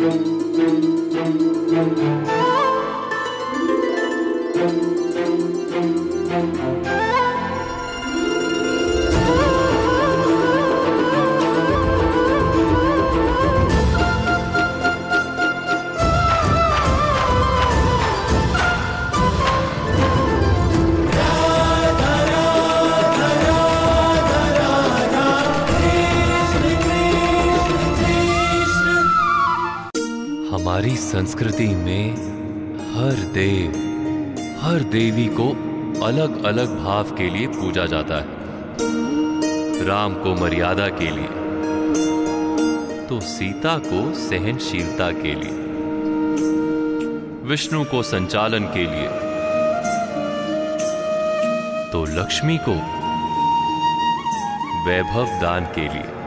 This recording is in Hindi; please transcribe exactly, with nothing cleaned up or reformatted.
हमारी संस्कृति में हर देव, हर देवी को अलग अलग भाव के लिए पूजा जाता है। राम को मर्यादा के लिए, तो सीता को सहनशीलता के लिए, विष्णु को संचालन के लिए, तो लक्ष्मी को वैभव दान के लिए।